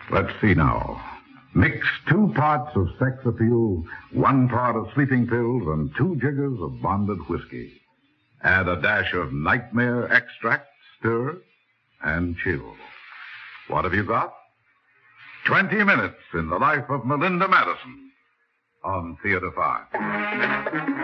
Let's see now. Mix 2 parts of sex appeal, 1 part of sleeping pills, and 2 jiggers of bonded whiskey. Add a dash of nightmare extract, stir, and chill. What have you got? 20 minutes in the life of Melinda Madison on Theater 5.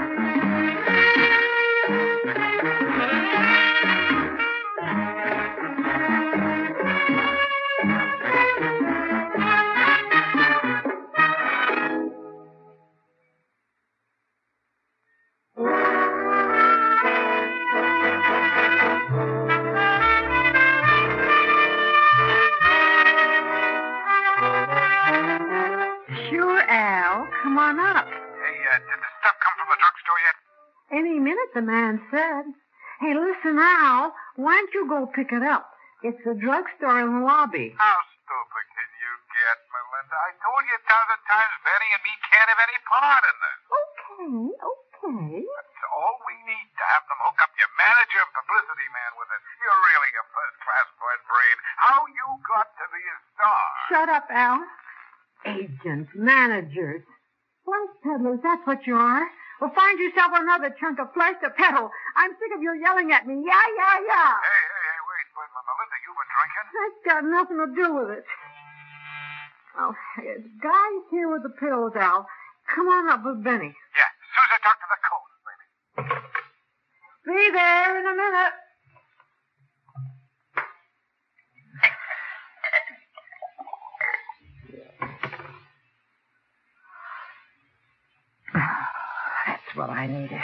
The man said. Hey, listen, Al, why don't you go pick it up? It's the drugstore in the lobby. How stupid can you get, Melinda? I told you 1,000 times Benny and me can't have any part in this. Okay. That's all we need to have them hook up your manager and publicity man with it. You're really a first-class blood brain. How you got to be a star? Shut up, Al. Agents, managers, flesh peddlers, that's what you are. Well, find yourself another chunk of flesh to peddle. I'm sick of your yelling at me. Yeah. Hey, wait. But, Melinda, you been drinking? That's got nothing to do with it. Oh, the guy's here with the pills, Al. Come on up with Benny. Yeah, as soon as I talk to the coach, baby. Be there in a minute. What I needed.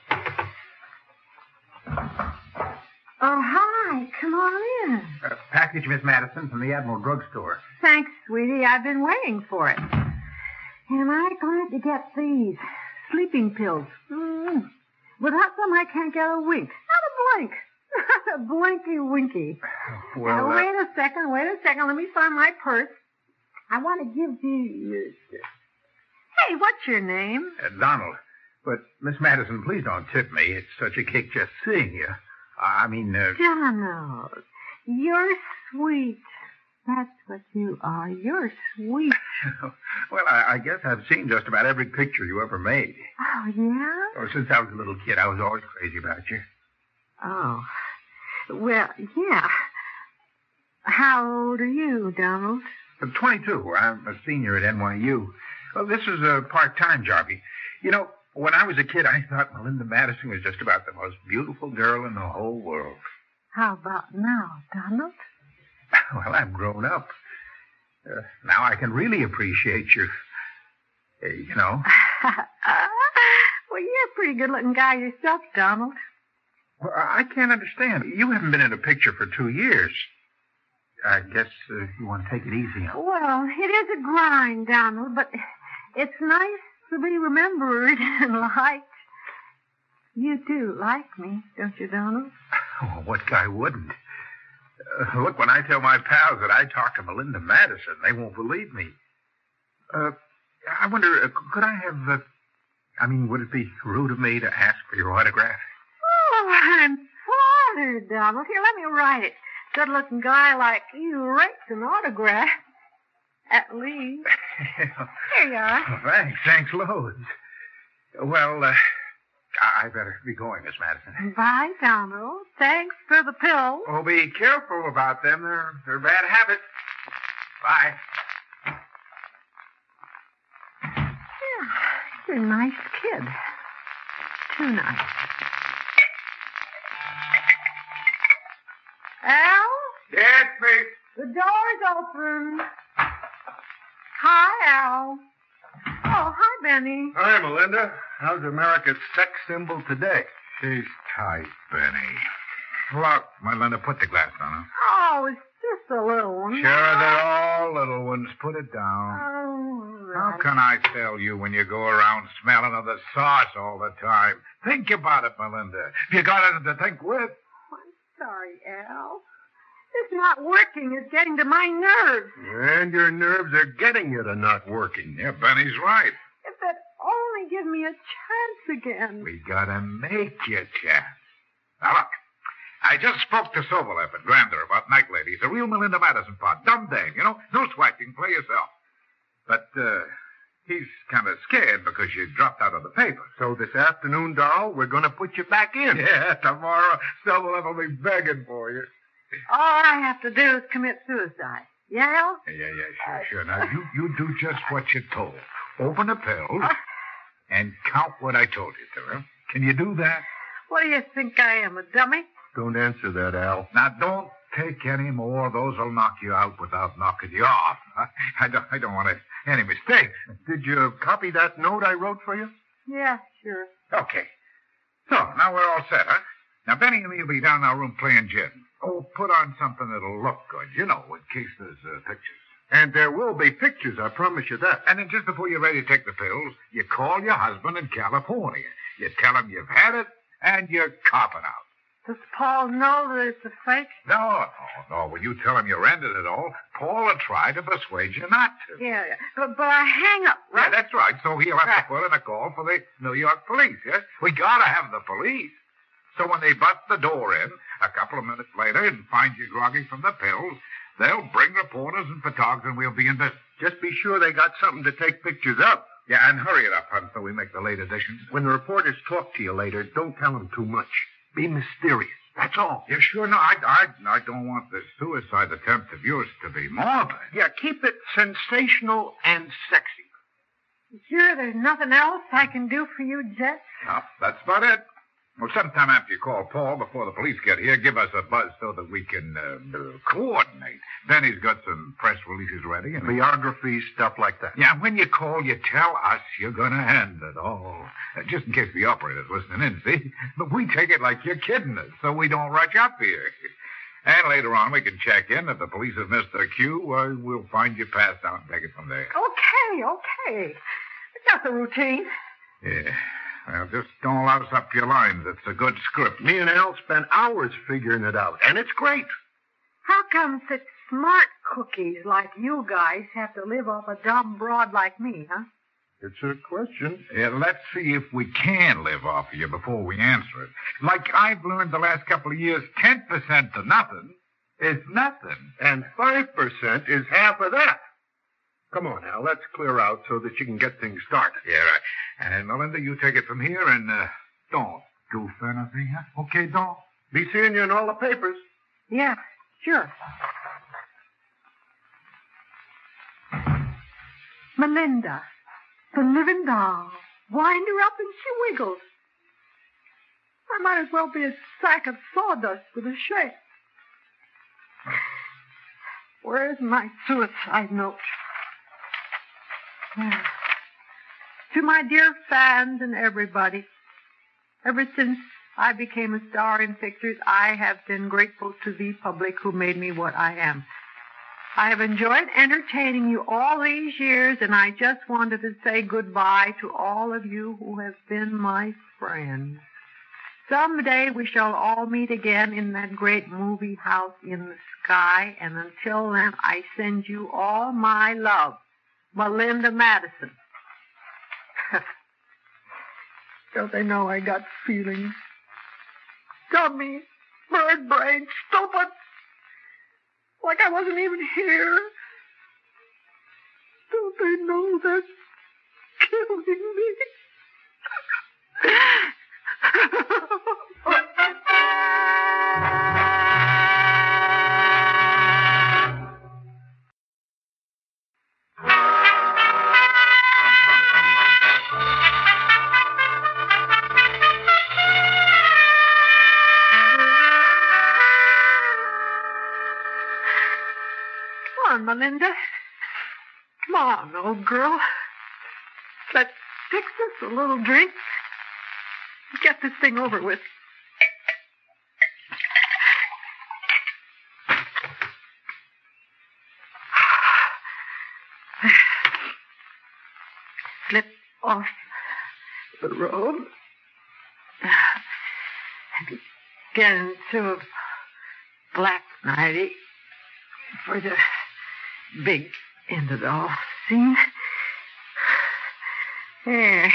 Oh, hi. Come on in. Package, Miss Madison, from the Admiral Drugstore. Thanks, sweetie. I've been waiting for it. Am I glad to get these sleeping pills? Without them, I can't get a wink. Not a blink. Not a blinky winky. Well, wait a second. Let me find my purse. I want to give you... Hey, what's your name? Donald. But, Miss Madison, please don't tip me. It's such a kick just seeing you. Donald, you're sweet. That's what you are. You're sweet. Well, I guess I've seen just about every picture you ever made. Oh, yeah? Oh, since I was a little kid, I was always crazy about you. Oh. Well, yeah. How old are you, Donald? 22. I'm a senior at NYU. Well, this is a part-time job. You know, when I was a kid, I thought Melinda Madison was just about the most beautiful girl in the whole world. How about now, Donald? Well, I'm grown up. Now I can really appreciate you. You know. Well, you're a pretty good-looking guy yourself, Donald. Well, I can't understand. You haven't been in a picture for 2 years. I guess you want to take it easy. Well, it is a grind, Donald, but it's nice to be remembered and liked. You do like me, don't you, Donald? Oh, what guy wouldn't? Look, when I tell my pals that I talked to Melinda Madison, they won't believe me. I wonder, could I have, would it be rude of me to ask for your autograph? Oh, I'm flattered, Donald. Here, let me write it. Good-looking guy like you writes an autograph. At least. Here you are. Oh, thanks loads. Well, I better be going, Miss Madison. Bye, Donald. Thanks for the pills. Oh, be careful about them. They're bad habits. Bye. Yeah, you're a nice kid. Too nice. Al? Yes, me. The door's open. Hi, Al. Oh, hi, Benny. Hi, Melinda. How's America's sex symbol today? She's tight, Benny. Look, Melinda, put the glass down. Oh, it's just a little one. Sure, they're all little ones. Put it down. Oh, How right. can I tell you when you go around smelling of the sauce all the time? Think about it, Melinda. If you got anything to think with. I'm sorry, Al. It's not working. It's getting to my nerves. And your nerves are getting you to not working. Yeah, Benny's right. If they'd only give me a chance again. We gotta make you chance. Now, look. I just spoke to Sobolev at Grander about night ladies. A real Melinda Madison part. Dumb dame, you know? No swiping. can play yourself. But, he's kind of scared because you dropped out of the paper. So this afternoon, doll, we're going to put you back in. Yeah, tomorrow, Silverlip will be begging for you. All I have to do is commit suicide. Yeah, Al? Yeah, sure. Now, you do just what you're told. Open the pills and count what I told you to, huh? Can you do that? What do you think I am, a dummy? Don't answer that, Al. Now, don't take any more. Those will knock you out without knocking you off. I don't want any mistakes. Did you copy that note I wrote for you? Yeah, sure. Okay. So, now we're all set, huh? Now, Benny and me will be down in our room playing gin. Oh, put on something that'll look good, in case there's pictures. And there will be pictures, I promise you that. And then just before you're ready to take the pills, you call your husband in California. You tell him you've had it, and you're copping out. Does Paul know that it's a fake? No. When you tell him you rented it all, Paul will try to persuade you not to. Yeah. But I hang up, right? Yeah, that's right. So he'll have to put in a call for the New York police, yes? We gotta have the police. So when they bust the door in, a couple of minutes later, and find you groggy from the pills, they'll bring reporters and photographers, and we'll be in business. Just be sure they got something to take pictures of. Yeah, and hurry it up, hon, so we make the late editions. When the reporters talk to you later, don't tell them too much. Be mysterious. That's all. Yeah, sure. No, I don't want this suicide attempt of yours to be morbid. Yeah, keep it sensational and sexy. You sure there's nothing else I can do for you, Jet? No, that's about it. Well, sometime after you call Paul, before the police get here, give us a buzz so that we can coordinate. Benny's got some press releases ready. And biographies, stuff like that. Yeah, when you call, you tell us you're going to end it all. Just in case the operator's listening in, see? But we take it like you're kidding us, so we don't rush up here. And later on, we can check in. If the police have missed their cue, we'll find you passed out and take it from there. Okay. That's the routine. Yeah. Well, just don't louse up your lines. It's a good script. Me and Al spent hours figuring it out, and it's great. How come such smart cookies like you guys have to live off a dumb broad like me, huh? It's a question. Yeah, let's see if we can live off of you before we answer it. Like I've learned the last couple of years, 10% to nothing is nothing. And 5% is half of that. Come on, Al, let's clear out so that you can get things started. Yeah, right. And, Melinda, you take it from here and don't goof anything, huh? Okay, don't? Be seeing you in all the papers. Yeah, sure. Melinda, the living doll. Wind her up and she wiggles. I might as well be a sack of sawdust with a shake. Where's my suicide note? To my dear fans and everybody, ever since I became a star in pictures, I have been grateful to the public who made me what I am. I have enjoyed entertaining you all these years, and I just wanted to say goodbye to all of you who have been my friends. Someday we shall all meet again in that great movie house in the sky, and until then I send you all my love. Melinda Madison. Don't they know I got feelings? Dummy, bird brain, stupid. Like I wasn't even here. Don't they know they're killing me? Come on, Melinda. Come on, old girl. Let's fix us a little drink. Get this thing over with. Slip off the robe. And get into a black nightie for the big end of the all scene. Hey,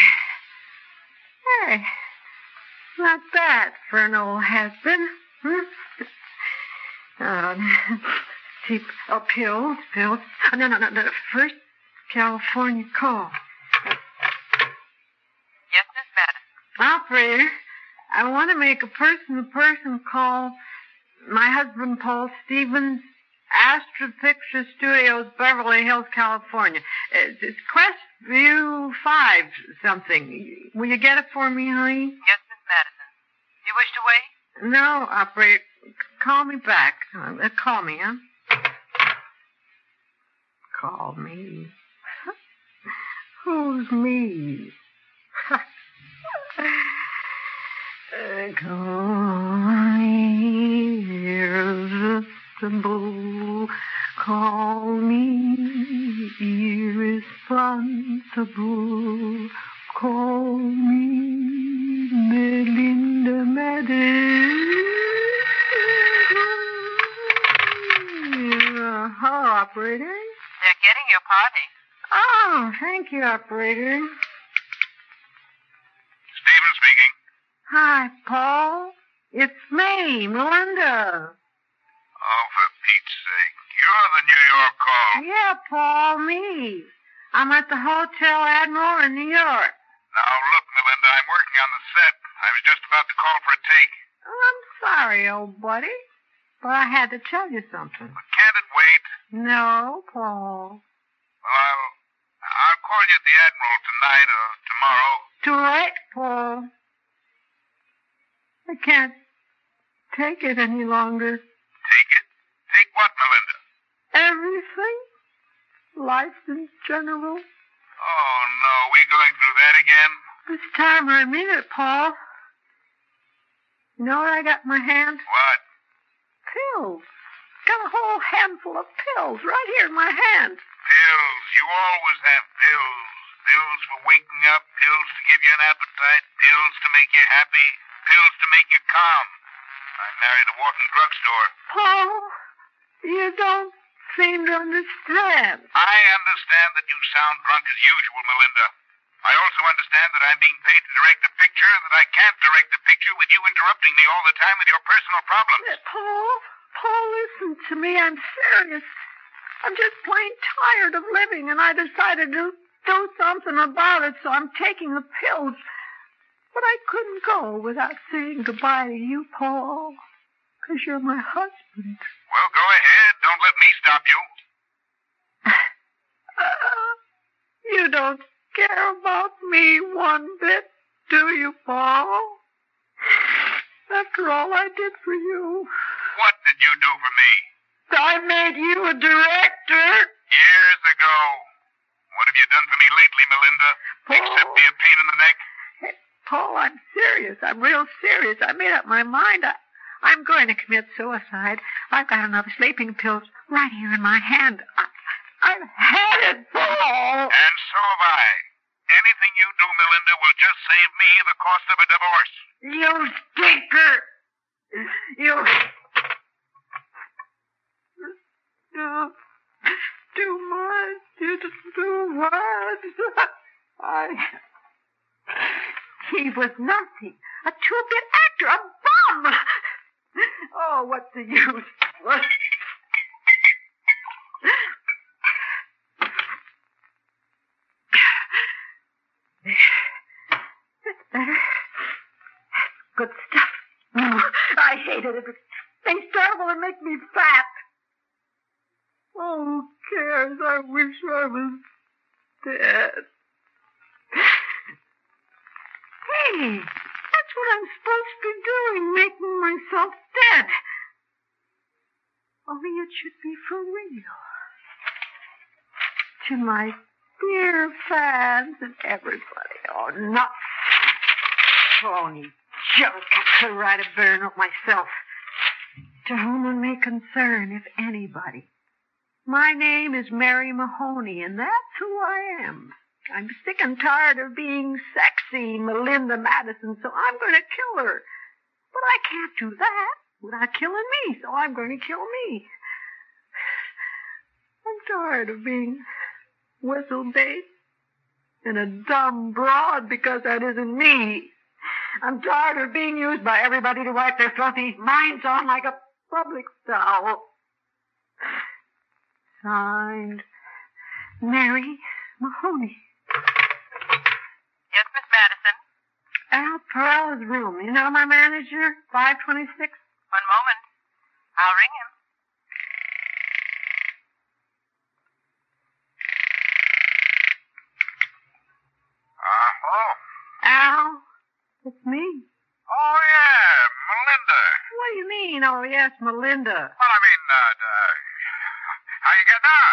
not bad for an old has-been. see. Oh, pills. No. First, California call. Yes, Miss Madison. Operator, I want to make a person-to-person call. My husband, Paul Stevens, Astra Picture Studios, Beverly Hills, California. It's Crestview 5 something. Will you get it for me, honey? Yes, Miss Madison. You wish to wait? No, operator. Call me back. Call me, huh? Call me. Who's me? Call me irresistible. Call me irresponsible. Call me Melinda Madison. Hello, operator. They're getting your party. Oh, thank you, operator. Stephen speaking. Hi, Paul. It's me, Melinda. Oh, for Pete's sake. You're the New York call. Yeah, Paul, me. I'm at the Hotel Admiral in New York. Now, look, Melinda, I'm working on the set. I was just about to call for a take. Oh, I'm sorry, old buddy, but I had to tell you something. But can't it wait? No, Paul. Well, I'll call you at the Admiral tonight or tomorrow. Too late, Paul. I can't take it any longer. Take it? Take what, Melinda? Everything. Life in general. Oh, no. We going through that again? This time I mean it, Paul. You know what I got in my hand? What? Pills. Got a whole handful of pills right here in my hand. Pills. You always have pills. Pills for waking up, pills to give you an appetite, pills to make you happy, pills to make you calm. I married a Wharton drugstore. Paul, you don't seem to understand. I understand that you sound drunk as usual, Melinda. I also understand that I'm being paid to direct a picture and that I can't direct a picture with you interrupting me all the time with your personal problems. Paul, listen to me. I'm serious. I'm just plain tired of living, and I decided to do something about it, so I'm taking the pills. But I couldn't go without saying goodbye to you, Paul, because you're my husband. Well, go ahead. Don't let me stop you. You don't care about me one bit, do you, Paul? After all I did for you. What did you do for me? I made you a director. Years ago. What have you done for me lately, Melinda? Paul. Except be a pain in the neck? Hey, Paul, I'm serious. I'm real serious. I made up my mind. I'm going to commit suicide. I've got enough sleeping pills right here in my hand. I've had it, Paul. And so have I. Anything you do, Melinda, will just save me the cost of a divorce. You stinker. You... Too much. It's too much. He was nothing. A two-bit actor. A bum. Oh, what's the use? What? That's better. Good stuff. Oh, I hated it. They startle and make me fat. Oh, who cares? I wish I was dead. Hey, that's what I'm supposed to be doing, making myself dead. Only it should be for real. To my dear fans and everybody. Oh, not phony junk. I could write a better note myself. To whom it may concern, if anybody. My name is Mary Mahoney, and that's who I am. I'm sick and tired of being sexy Melinda Madison, so I'm going to kill her. But I can't do that without killing me, so I'm going to kill me. I'm tired of being whistle-bait and a dumb broad because that isn't me. I'm tired of being used by everybody to wipe their filthy minds on like a public towel. Signed, Mary Mahoney. Yes, Miss Madison? Al Perella's room. You know my manager? 526. One moment. I'll ring him. Hello? Al, it's me. Oh, yeah, Melinda. What do you mean? Oh, yes, Melinda. Well, I mean, how you getting on?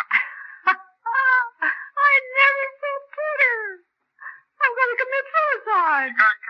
I never felt better. I'm going to commit suicide.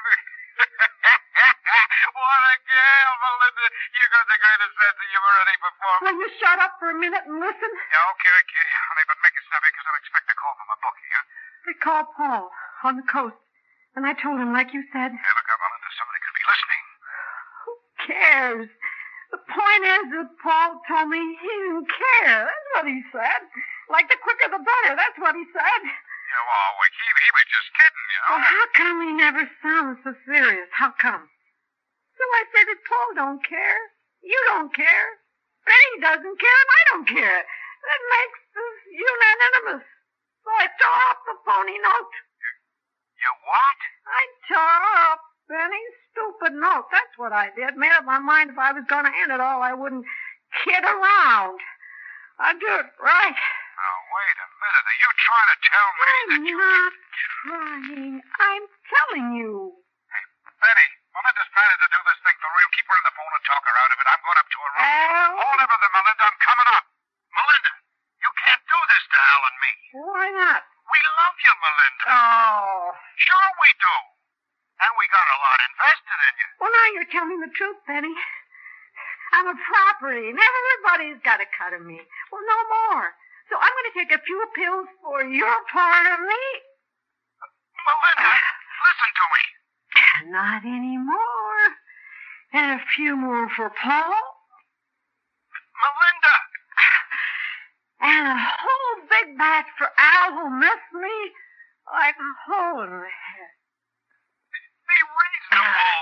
What a girl, Melinda. You got the greatest sense of humor any before. Will you shut up for a minute and listen? Yeah, okay, honey, but make it snappy because I'll expect a call from a bookie, huh? They called Paul on the coast, and I told him, like you said. Hey, look out, Melinda. Somebody could be listening. Who cares? The point is that Paul told me he didn't care. That's what he said. Like the quicker the better. That's what he said. Yeah, well, he was just kidding, you know. Well, how come he never sounds so serious? How come? So I said that Paul don't care. You don't care. Benny doesn't care, and I don't care. That makes us unanimous. So I tore up the phony note. You what? I tore up Benny's stupid note. That's what I did. Made up my mind if I was going to end it all, I wouldn't kid around. I'd do it right. Now, wait a minute. Are you trying to tell me that I'm you... not trying. I'm telling you. Hey, Benny, Melinda's planning to do this thing for real. Keep her on the phone and talk her out of it. I'm going up to her room. Al? Hold up, Melinda. I'm coming up. Melinda, you can't do this to Al and me. Why not? We love you, Melinda. Oh. Sure we do. And we got a lot invested in you. Well, now you're telling the truth, Benny. I'm a property, and everybody's got a cut of me. Well, no more. So I'm going to take a few pills for your part of me. Melinda, listen to me. Not anymore. And a few more for Paul. Melinda. And a whole big batch for Al who missed me like a hole in the head. Be reasonable.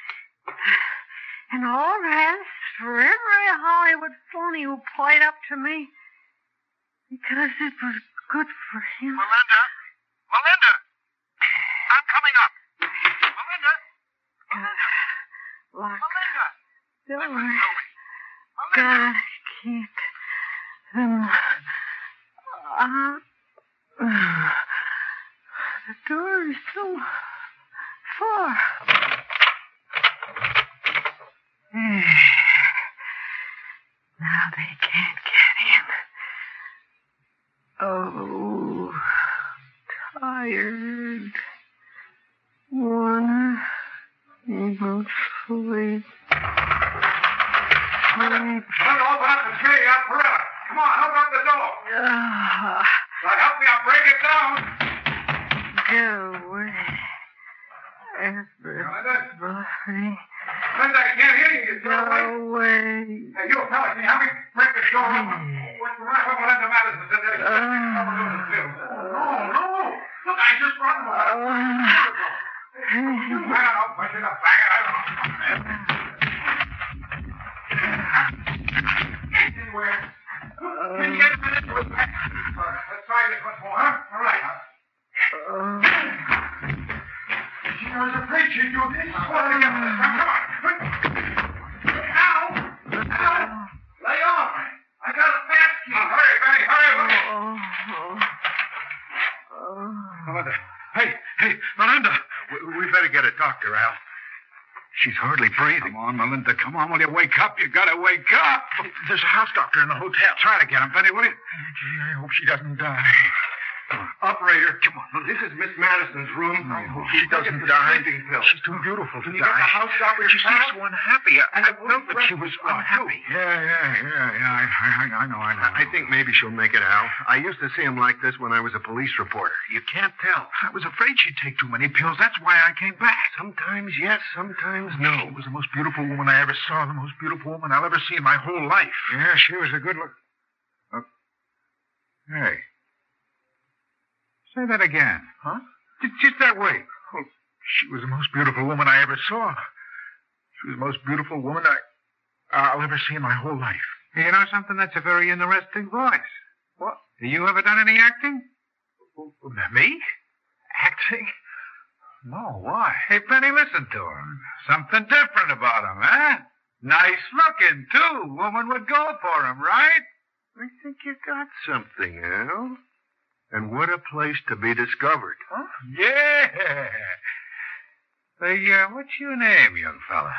And all rest for every Hollywood phony who played up to me. Because it was good for him. Melinda. I'm coming up. Melinda. Lock. Melinda. Don't Listen worry. to me. Melinda. Gotta keep them out. The door is so far. Now they can't get in. Oh, tired. Wanna go sleep. Melinda, open up and say, Perella. Come on, open up the door. Well, help me, I'll break it down. Go away. Everybody. Melinda, I can't hear you. You're Go away. Hey, you fellas, can you help me break this door open? What's the matter with Melinda Madison? Said there's No. Look, I just brought them over. I don't know. I should have banged it. I don't know. Anywhere. Can you get a minute to it? All right, let's try this once more, huh? All right. I was afraid she'd do this. Well, together this time. Come on. Al! Lay off. I got a fast key. Hurry, Benny. Hurry. Melinda. Hey, Melinda. We better get a doctor, Al. She's hardly breathing. Come on, Melinda. Come on. Will you wake up? You gotta wake up. There's a house doctor in the hotel. Try to get him, Benny, will you? Gee, I hope she doesn't die. Operator, come on. This is Miss Madison's room. I hope she doesn't die. She's too beautiful to Can die. you get the house doctor? She seems so unhappy. I felt that she was unhappy. Yeah. I know. I think maybe she'll make it, Al. I used to see him like this when I was a police reporter. You can't tell. I was afraid she'd take too many pills. That's why I came back. Sometimes yes, sometimes no. She was the most beautiful woman I ever saw, the most beautiful woman I'll ever see in my whole life. Yeah, she was a good look. Hey. Say that again. Huh? Just that way. Oh, she was the most beautiful woman I ever saw. She was the most beautiful woman I'll ever see in my whole life. You know something? That's a very interesting voice. What? You ever done any acting? Me? Acting? No, why? Hey, Penny, listen to him. Something different about him, huh? Nice looking, too. Woman would go for him, right? I think you got something, Al. And what a place to be discovered. Huh? Yeah. Say, what's your name, young fella?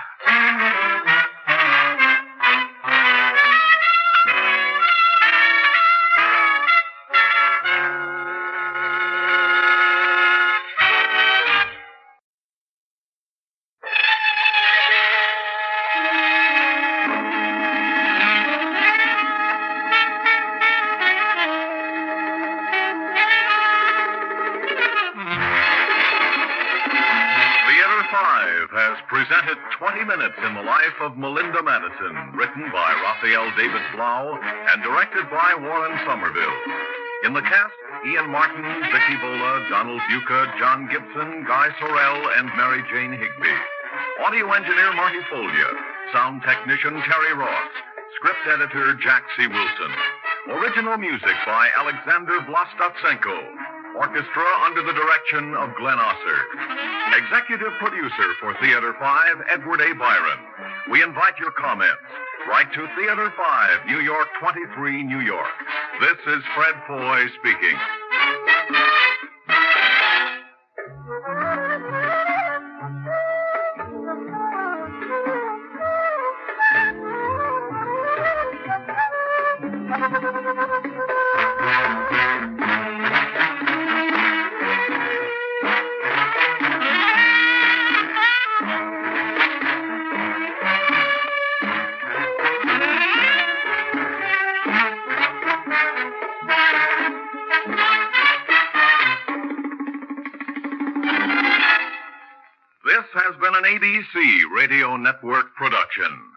Has presented 20 Minutes in the Life of Melinda Madison, written by Raphael David Blau and directed by Warren Somerville. In the cast, Ian Martin, Vicky Bola, Donald Buca, John Gibson, Guy Sorrell, and Mary Jane Higby. Audio engineer Marty Follia. Sound technician Terry Ross. Script editor Jack C. Wilson. Original music by Alexander Vlastotsenko. Orchestra under the direction of Glenn Osser. Executive producer for Theater 5, Edward A. Byron. We invite your comments. Write to Theater 5, New York 23, New York. This is Fred Foy speaking. This has been an ABC Radio Network production.